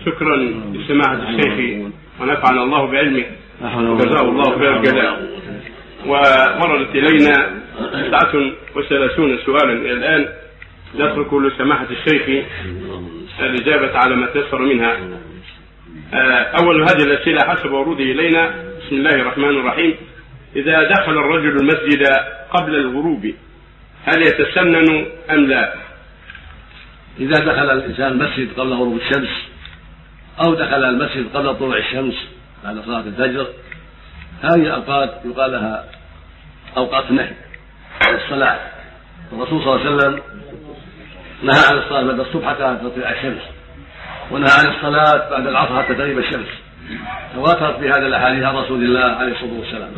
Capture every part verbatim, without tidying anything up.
شكرا لسماحة الشيخ ونفعنا الله بعلمه وجزاه الله خير الجزاء. ومرت إلينا تسعة وثلاثون سؤالا إلى الآن، نترك لسماحة الشيخ الإجابة على ما تيسر منها. أول هذه الأسئلة حسب وروده إلينا: بسم الله الرحمن الرحيم. إذا دخل الرجل المسجد قبل الغروب هل يتسنن أم لا؟ إذا دخل الإنسان المسجد قبل غروب الشمس أو دخل المسجد قبل طلوع الشمس بعد صلاة الفجر، هذه الأوقات يقال لها أوقات نهي عن الصلاة. الرسول صلى الله عليه وسلم نهى عن الصلاة بعد الصبح حتى تطلع الشمس، ونهى عن الصلاة بعد العصر حتى تغيب الشمس. تواترت في هذا الأحاديث عن رسول الله عليه الصلاة والسلام.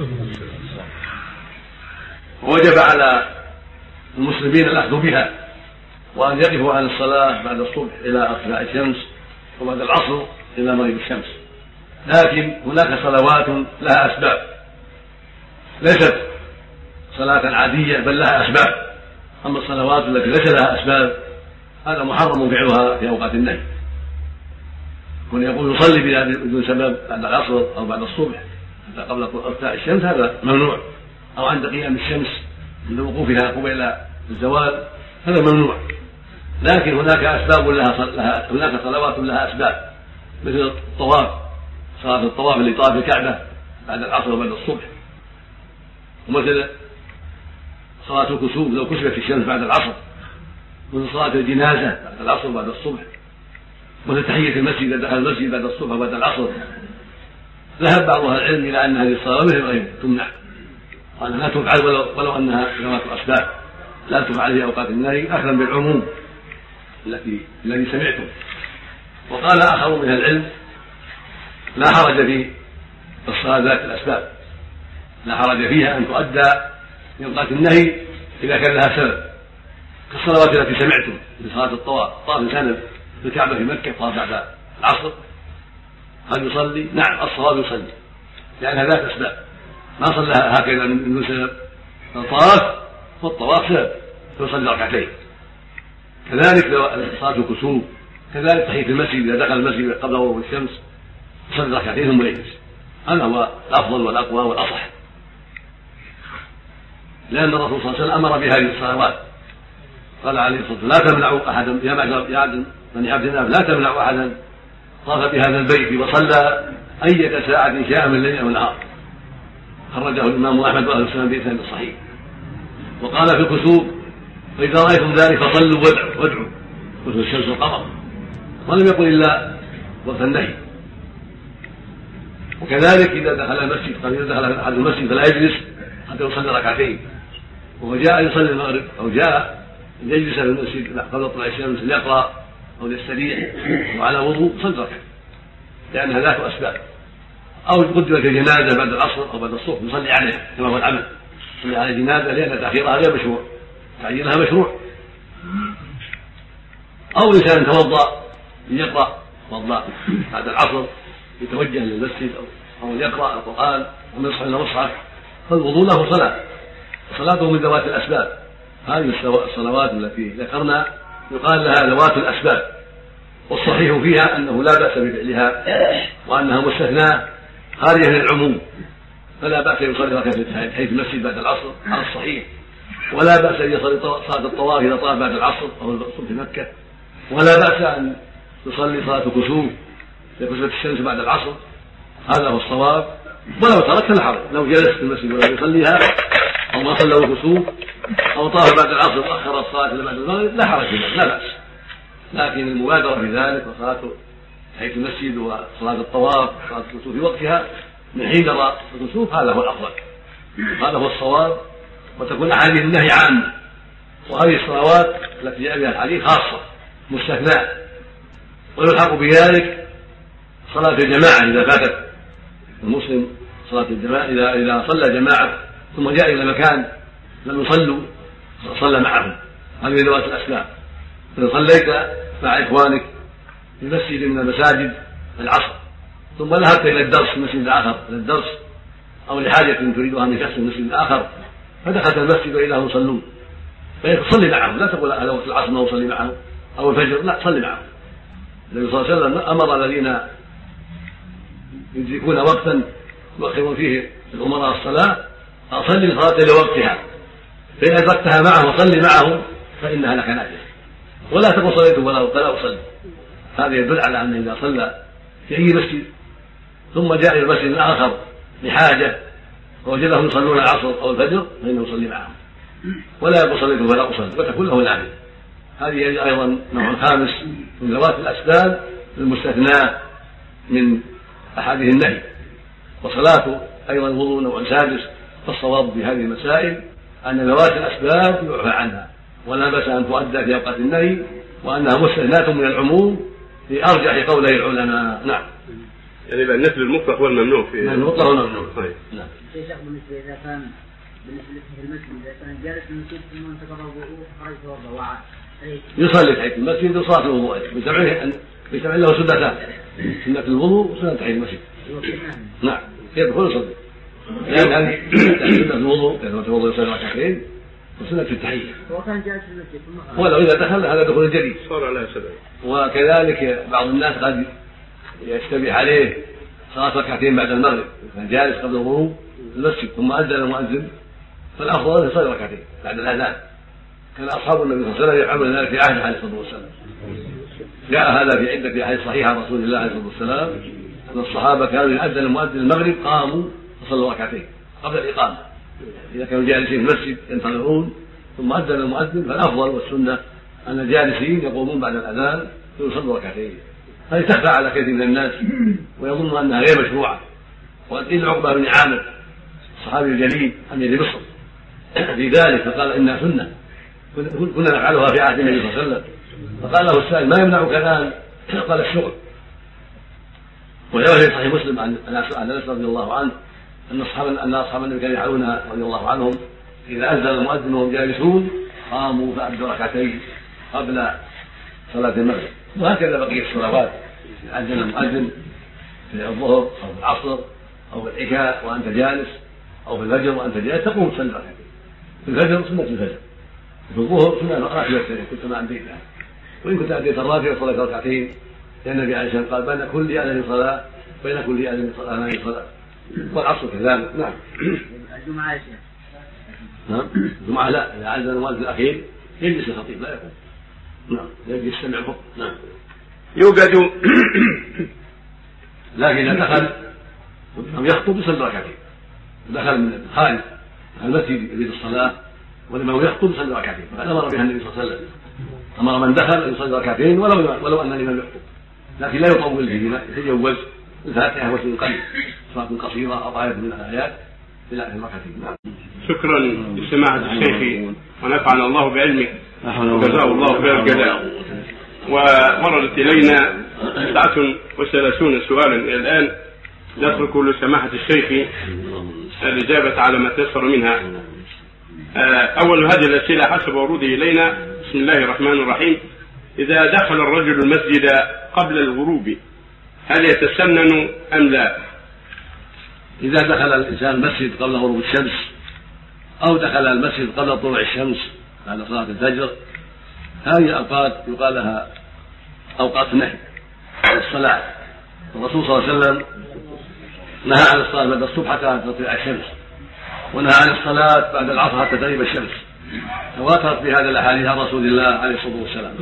ووجب على المسلمين الأخذ بها وأن يقفوا عن الصلاة بعد الصبح إلى ارتفاع الشمس وبعد العصر إلى مغيب الشمس. لكن هناك صلوات لها أسباب، ليست صلاة عادية بل لها أسباب. أما الصلوات التي ليس لها أسباب هذا محرم فعلها في أوقات النهي. كون يقول يصلي بدون سبب بعد العصر أو بعد الصبح حتى قبل ارتفاع الشمس هذا ممنوع، أو عند قيام الشمس عند وقوفها قبيل الزوال هذا ممنوع. لكن هناك أسباب لها, لها هناك صلوات لها أسباب، مثل الطواف، صلاة الطواف اللي طاف الكعبة بعد العصر وبعد الصبح، ومثل صلاة الكسوف لو كسفت الشمس بعد العصر، مثل صلاة الجنازة بعد العصر وبعد الصبح، مثل تحية المسجد إذا دخل المسجد بعد الصبح وبعد العصر. ذهب بعض أهل العلم إلى أن هذه الصلاة مثل غيرها تمنع، وأنها لا تفعل ولو, ولو أنها ذوات أسباب، لا تفعل في أوقات النهي أخذا بالعموم التي الذي سمعته. وقال آخر من العلم لا حرج في الصلاة ذات الأسباب، لا حرج فيها أن تؤدى في أوقات النهي إذا كان لها سبب، كالصلوات التي سمعتم في صلاة الطواف. طاف إنسان في الكعبة في مكة طاف بعد العصر، هل يصلي؟ نعم الصواب يصلي لأنها ذات أسباب، ما صلىها هكذا من سبب. الطواف والطواف سبب فيصلي ركعتين. كذلك صلاة الكسوف، كذلك تحية المسجد إذا دخل المسجد قبل غروب الشمس يصلي ركعتين ثم يجلس. هذا هو الأفضل والأقوى والأصح، لأن الرسول صلى الله عليه وسلم أمر بهذه الصلوات. قال عليه الصلاة والسلام لا تمنعوا أحدا يا معشر يا عبد من عبد الله لا تمنعوا أحدا طاف بهذا البيت وصلى أية ساعة شاء من الليل أو النهار. خرجه الإمام أحمد وأهل السنة بإسناد صحيح. وقال في الكسوف فإذا رأيتم ذلك فصلوا وادعوا وادعوا كسوف الشمس والقمر، ولم يقل إلا وقت النهي. وكذلك إذا دخل المسجد قال إذا دخل أحد المسجد فلا يجلس حتى يصلي ركعتين، وهو جاء يصلي المغرب أو جاء يجلس في المسجد قبل طلوع الشمس ليقرأ أو ليستريح وعلى وضوء صلى ركعتين لأنها ذات أسباب. أو قدمت الجنازة بعد العصر أو بعد الصبح يصلي عليها كما هو العمل، يصلي على الجنازة لأن تأخيرها غير مشروع، تعيينها مشروع. أو إنسان توضأ ليقرأ توضأ بعد العصر يتوجه للمسجد أو يقرأ القرآن أو يصحى إلى مصحف، فالوضوء له صلاة، صلاته من ذوات الأسباب. هذه الصلوات التي ذكرنا يقال لها ذوات الأسباب، والصحيح فيها أنه لا بأس بفعلها وأنها مستثناة خارجة من العموم، فلا بأس أن يصلي ركعتين تحية المسجد بعد العصر على الصحيح، ولا بأس أن يصلي صلاة الطواف إذا طاف بعد العصر أو الصبح في مكة، ولا بأس أن يصلي صلاة الكسوف إذا كسفت الشمس بعد العصر. هذا هو الصواب. ولو تركت لا حرج، لو جلست في المسجد ولم يصليها أو ما صلى الكسوف أو طاف بعد العصر وأخر الصلاة إلى بعد المغرب لا حرج فيه، لا بأس. لكن المبادرة في ذلك وصلاة تحية المسجد وصلاة الطواف وصلاة الكسوف في وقتها من حين يرى الكسوف هذا هو الأفضل، هذا هو الصواب. وتكون أحاديث النهي عامة، وهذه الصلوات التي جاء بها الحديث خاصة مستثناء. ويلحق بذلك صلاة الجماعة إذا فاتت المسلم صلاة الجماعة، إذا إذا صلى جماعة ثم جاء إلى مكان لم يصلوا صلى معهم، هذه ذوات الأسباب. إذا صليت مع إخوانك في مسجد من المساجد العصر ثم ذهبت إلى الدرس في مسجد آخر إلى الدرس أو لحاجة تريدها من شخص مسجد آخر فدخلت المسجد وإذا هم يصلون فصلي معهم، لا تقول على وقت العصر ما أصلي معهم أو الفجر، لا صلي معهم النبي صلى الله عليه وسلم امر الذين يدركون وقتا يؤخرون فيه الامراء الصلاه اصلي الصلاه لوقتها، فان ادركتها معه وصلي معه فانها لك نافله، ولا تقل صليت ولا اصلي. هذا يدل على انه اذا صلى في اي مسجد ثم جاء الى المسجد الاخر لحاجه ووجدهم يصلون العصر او الفجر فانه يصلي معهم، ولا يقول صليت ولا اصلي، وتكون له نافله. هذه ايضا نوع خامس من ذوات الاسباب المستثناه من احاديث النهي. وصلاته ايضا الوضوء نوع سادس، فالصواب في هذه المسائل ان ذوات الاسباب يعفى عنها ولا باس ان تؤدى في اوقات النهي، وانها مستثناه من العموم في ارجح قولي العلماء. نعم. يعني يبقى النفل المطلق هو الممنوع في المطلق هو الممنوع. طيب. نعم. بالنسبه اذا كان بالنسبه للمسجد اذا كان جالس في المسجد ثم انتقض الوضوء فخرج توضا يصلي تحيه المسجد وصلاه الوضوء بجمع له سنتان، سنه الوضوء وسنه تحيه المسجد. نعم يدخل يصلي، لان هذه سنه الوضوء كما توضا يصلي ركعتين وسنه التحيه. هو كان جالس في المسجد ثم ولو اذا دخل هذا دخول جديد صار عليه سبب. وكذلك بعض الناس قد يشتبه عليه صلاه ركعتين بعد المغرب، كان جالس قبل الغروب في المسجد ثم اذن المؤذن، فالافضل ان يصلي ركعتين بعد الاذان. كان اصحاب النبي صلى الله عليه وسلم يفعلون ذلك في عهده عليه الصلاه والسلام. جاء هذا في عده احاديث صحيحه عن رسول الله عليه الصلاه والسلام ان الصحابه كانوا اذا اذن المؤذن المغرب قاموا فصلوا ركعتين قبل الاقامه. اذا كانوا جالسين في المسجد ينتظرون ثم اذن المؤذن، فالافضل والسنه ان الجالسين يقومون بعد الاذان فيصلوا ركعتين. هذه تخفى على كثير من الناس ويظن انها غير مشروعه. وقيل عقبه بن عامر الصحابي الجليل امير مصر في ذلك فقال انها سنه كنا نفعلها في عهد النبي صلى الله عليه وسلم. فقال له السائل ما يمنعك الان؟ قال الشغل. وجاء في صحيح مسلم عن انس رضي الله عنه ان اصحاب ان اصحاب النبي كانوا يفعلونها رضي الله عنهم اذا اذن المؤذن وهم جالسون قاموا فادوا ركعتين قبل صلاه المغرب. وهكذا بقيه الصلوات، اذا اذن المؤذن في الظهر او في العصر او في العشاء وانت جالس او في الفجر وانت جالس تقوم تصلي ركعتين. في الفجر سنه الفجر، في الظهر سنه راتبه كنت ما اديتها، وان كنت اديت الراتبه صليت ركعتين، لان النبي عليه الصلاه والسلام قال بين كل اذان صلاه بين كل اذان صلاه، والعصر كذلك. نعم. الجمعه يا شيخ. نعم الجمعه لا، اذا اذن المؤذن الاخير يجلس الخطيب لا يقوم. نعم يجلس يستمع الخطبه. نعم. يوجد لكن اذا دخل لم يخطب يصلي ركعتين، دخل من خارج المسجد يريد الصلاه والامام يخطب يصلي ركعتين، فقد امر بها النبي صلى الله عليه وسلم، امر من دخل ان يصلي ركعتين ولو ولو ان الامام يخطب، لكن لا يطول فيهما، يتجوز الفاتحه وشيء قليل، صلاه قصيره او ايه من الايات الى ركعتين. نعم. شكرا لسماحه الشيخ ونفعنا الله بعلمك وجزاه الله خير الجزاء. ووردت الينا تسعه وثلاثون سؤالا الى الان، نترك لسماحه الشيخ الاجابه على ما تيسر منها. اول هذه الاسئله حسب وروده الينا: بسم الله الرحمن الرحيم، اذا دخل الرجل المسجد قبل الغروب هل يتسنن ام لا؟ اذا دخل الانسان المسجد قبل غروب الشمس او دخل المسجد قبل طلوع الشمس بعد صلاه الفجر، هذه الاوقات يقال لها اوقات نهي عن الصلاه. الرسول صلى الله عليه وسلم نهى عن الصلاه بعد الصبح حتى تطلع الشمس، ونهى عن الصلاه بعد العصر حتى تغيب الشمس. تواترت في هذا الاحاديث عن رسول الله عليه الصلاه والسلام.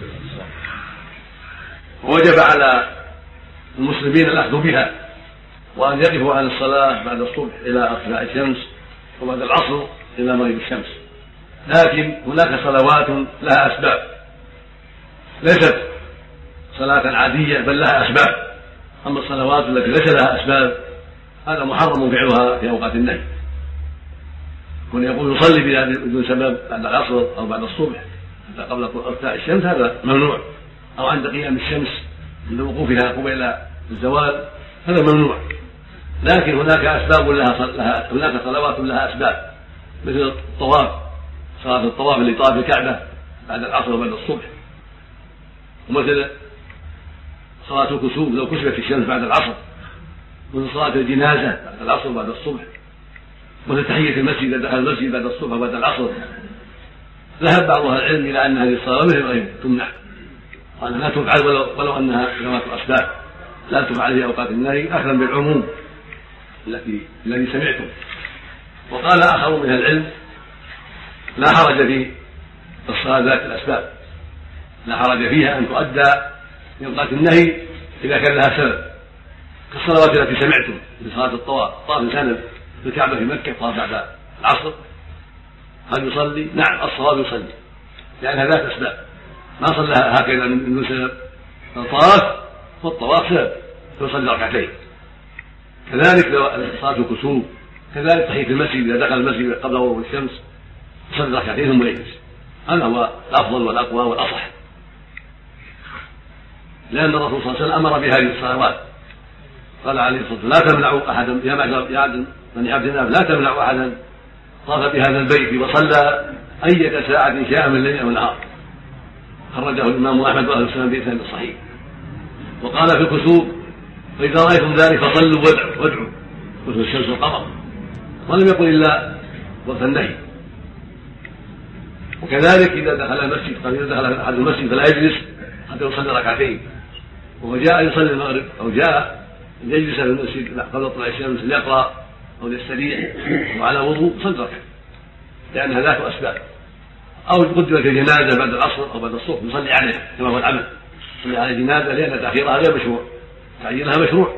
ووجب على المسلمين الاخذ بها وان يقفوا عن الصلاه بعد الصبح الى ارتفاع الشمس وبعد العصر الى مغيب الشمس. لكن هناك صلوات لها اسباب، ليست صلاه عاديه بل لها اسباب. اما الصلوات التي ليس لها اسباب هذا محرم فعلها في اوقات النهي. كون يقول يصلي بدون سبب بعد العصر او بعد الصبح حتى قبل ارتفاع الشمس هذا ممنوع، او عند قيام الشمس عند وقوفها قبيل الزوال هذا ممنوع. لكن هناك اسباب لها, لها هناك صلوات لها اسباب، مثل الطواف، صلاه الطواف اللي طاف الكعبه بعد العصر وبعد الصبح، ومثل صلاه الكسوف لو كسفت الشمس بعد العصر، مثل صلاه الجنازه بعد العصر وبعد الصبح، مثل تحيه المسجد اذا دخل المسجد بعد الصبح وبعد العصر. ذهب بعض اهل العلم الى ان هذه الصلاه مثل غيرها تمنع، قال لا تفعل ولو, ولو أنها ذوات الأسباب، لا تفعل في أوقات النهي أخذا بالعموم التي الذي سمعتم. وقال آخر من العلم لا حرج في الصلاة ذات الأسباب، لا حرج فيها أن تؤدى في أوقات النهي إذا كان لها سبب، كالصلوات التي سمعتم في صلاة الطواف. طاف إنسان في الكعبة في مكة طاف بعد العصر، هل يصلي؟ نعم الصواب يصلي لأنها ذات أسباب، ما صلى هكذا من سبب. الطواف والطواف سبب فيصلي ركعتين. كذلك لو صلاة الكسوف، كذلك تحية المسجد إذا دخل المسجد قبل غروب الشمس يصلي ركعتين ثم يجلس، هذا هو الأفضل والأقوى والأصح، لأن الرسول صلى الله عليه وسلم أمر بهذه الصلوات. قال عليه الصلاة والسلام لا تمنعوا أحدا يا معشر يا بني عبد الله لا تمنعوا أحدا طاف بهذا البيت وصلى أية ساعة شاء من الليل أو النهار. خرجه الإمام أحمد وأهل السنة بإسناد صحيح. وقال في الكسوف فإذا رأيتم ذلك فصلوا وادعوا وادعوا كسوف الشمس والقمر، ولم يقل إلا وقت النهي. وكذلك إذا دخل المسجد قال إذا دخل أحد المسجد فلا يجلس حتى يصلي ركعتين، وهو جاء يصلي المغرب أو جاء يجلس في المسجد قبل طلوع الشمس ليقرأ أو ليستريح وعلى وضوء صلى ركعتين لأنها ذات أسباب. أو قدمت الجنازة بعد العصر أو بعد الصبح يصلي عليها كما هو العمل، يصلي على الجنازة لأن تأخيرها غير مشروع، تعجيلها مشروع.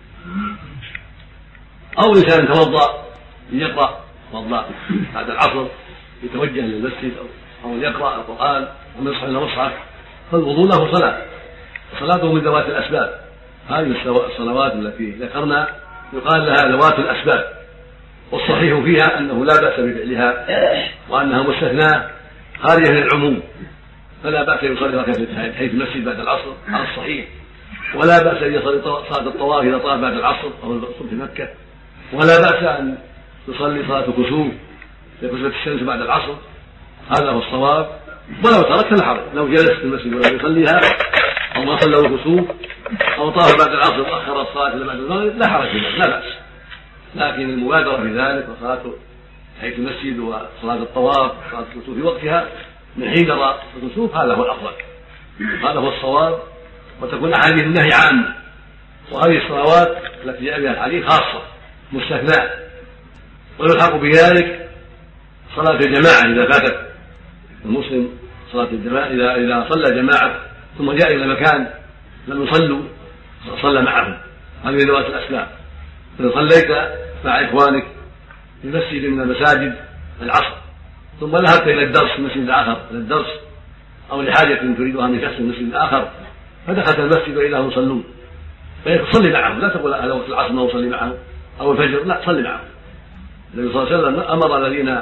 أو إنسان توضأ ليقرأ توضأ بعد العصر يتوجه للمسجد أو يقرأ القرآن أو يصحى إلى مصحف، فالوضوء له صلاة، صلاته من ذوات الأسباب. هذه الصلوات التي ذكرنا يقال لها ذوات الأسباب، والصحيح فيها أنه لا بأس بفعلها وأنها مستثناة خارجة من العموم، فلا بأس أن يصلي ركعتين حيث المسجد بعد العصر على الصحيح، ولا بأس أن يصلي صلاة الطواف إذا طاف بعد العصر أو الصبح في مكة، ولا بأس أن يصلي صلاة الكسوف في كسوف الشمس بعد العصر، هذا هو الصواب. ولو ترك فلا حرج، لو جلس في المسجد ولم يصليها أو ما صلى الكسوف أو طاف بعد العصر وأخر الصلاة إلى بعد المغرب لا حرج فيها، لا بأس. لكن المبادرة في ذلك وصلاة حيث المسجد وصلاة الطواف وصلاة الكسوف في وقتها من حين يرى الكسوف هذا هو الأفضل، هذا هو الصواب. وتكون أحاديث النهي عامة، وهذه الصلوات التي جاء بها الحديث خاصة مستثناء. ويلحق بذلك صلاة الجماعة إذا فاتت المسلم صلاة الجماعة، إذا إذا صلى جماعة ثم جاء إلى مكان لم يصلوا صلى معهم، هذه ذوات الأسباب. إذا صليت مع إخوانك في مسجد من المساجد العصر ثم ذهبت إلى الدرس في المسجد الآخر إلى الدرس أو لحاجة تريدها من شخص المسجد الآخر فدخلت المسجد وإذا هم يصلون فصلي معهم، لا تقول هذا وقت العصر ما أصلي معهم أو الفجر، لا صلي معهم. النبي صلى الله عليه وسلم أمر الذين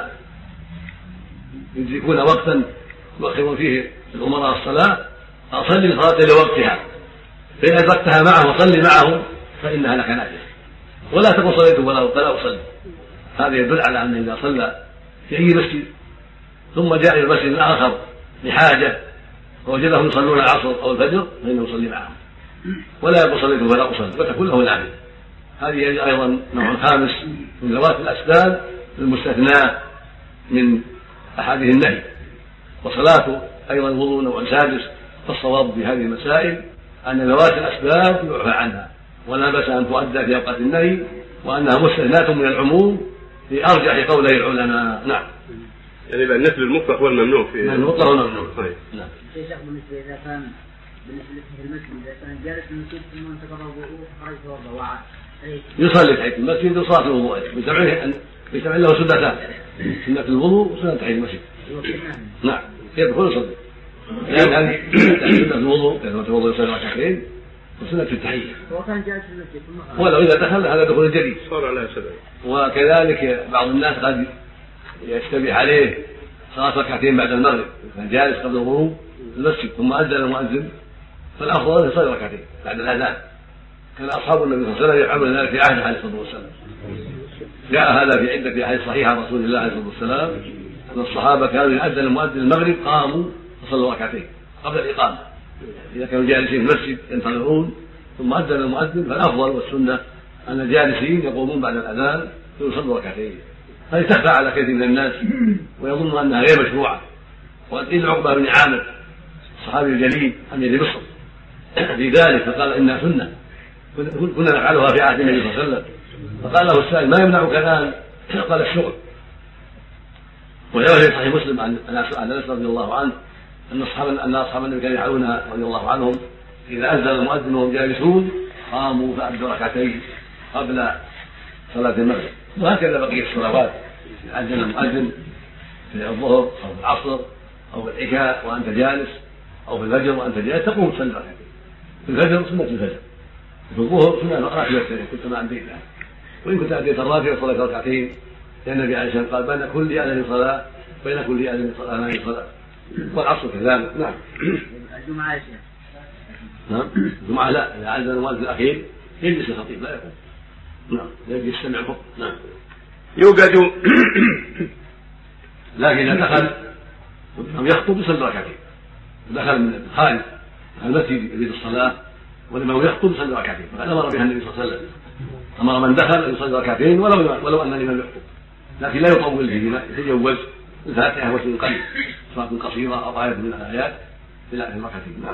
يدركون وقتا يؤخرون فيه الأمراء الصلاة أصلي الصلاة لوقتها، فإن أدركتها معه وصلي معهم فإنها لك نافلة، ولا تقل صليت ولا أصلي. هذا يدل على أنه إذا صلى في أي مسجد ثم جاء إلى المسجد الآخر لحاجة ووجدهم يصلون العصر أو الفجر فإنه يصلي معهم، ولا يقول صليت ولا أصلي، وتكون له نافلة. هذه أيضا نوع خامس من ذوات الأسباب المستثناة من أحاديث النهي. وصلاة أيضا الوضوء نوع سادس، فالصواب في هذه المسائل أن ذوات الأسباب يعفى عنها ولا بأس أن تؤدى في أوقات النهي، وأنها مستثناة من العموم في أرجح قولي العلماء. نعم. يعني بقى النفل المطلق هو الممنوع في المطلق هو الممنوع. طيب. نعم. شيخ بالنسبة إذا كان بالنسبة في المسجد إذا كان جالس في المسجد ثم انتقض وضوءه فخرج توضأ وعاد يصلي تحية المسجد وصلاة الوضوء بيجمع له سنتان، سنة الوضوء وسنة تحية المسجد. نعم يدخل يصلي، لأن هذه سنة الوضوء لأنه يتوضأ يصلي ركعتين وسنة التحية. وكان جالس في المسجد ولو إذا دخل هذا دخول جديد صار على سبب. وكذلك بعض الناس قد يشتبه عليه صلاة ركعتين بعد المغرب، كان جالس قبل الغروب في المسجد ثم أذن المؤذن فالأفضل أن يصلي ركعتين بعد الأذان. كان أصحاب النبي صلى الله عليه وسلم يفعلون ذلك في عهده عليه الصلاة والسلام. جاء هذا في عدة أحاديث صحيحة عن رسول الله عليه الصلاة والسلام أن الصحابة كانوا يؤذن المؤذن المغرب قاموا فصلوا ركعتين قبل الإقامة. إذا كانوا جالسين في المسجد ينتظرون ثم أذن المؤذن فالأفضل والسنة أن الجالسين يقومون بعد الأذان فيصلوا ركعتين. هذه تخفى على كثير من الناس ويظن أنها غير مشروعة. وقيل عقبة بن عامر الصحابي الجليل امير مصر في ذلك، فقال انها سنه كنا نفعلها في عهد النبي صلى الله عليه وسلم. فقال له السائل ما يمنعك الان؟ قال الشغل. وجاء في صحيح مسلم عن انس رضي الله عنه ان اصحاب ان اصحاب النبي كانوا يفعلونها رضي الله عنهم اذا اذن المؤذن وهم جالسون قاموا فادوا ركعتين قبل صلاه المغرب. وهكذا بقيه الصلوات اذا اذن المؤذن في الظهر او في العصر او في العشاء وانت جالس او في الفجر وانت جالس تقوم تصلي ركعتين. في الفجر سنه الفجر، في الظهر سنه ركعتين كنت ما اديتها، وان كنت اديت الراتبه صليت ركعتين، لان النبي عليه الصلاه والسلام قال بين كل اذان صلاه بين كل اذان صلاه، والعصر كذلك. نعم. الجمعه يا شيخ. نعم الجمعه لا، اذا اذن المؤذن الاخير يجلس الخطيب لا يقوم. نعم يجلس يستمع الخطبه. نعم. يوجد لكن اذا دخل لم يخطب يصلي ركعتين، دخل من خارج المسجد يريد الصلاه والامام يخطب يصلي ركعتين، فقد امر بها النبي صلى الله عليه وسلم، امر من دخل ان يصلي ركعتين ولو ولو ان الامام يخطب، لكن لا يطول فيهما، يتجوز الفاتحه وسوره قليل، صلاه قصيره او ايه من الايات الى الركعتين.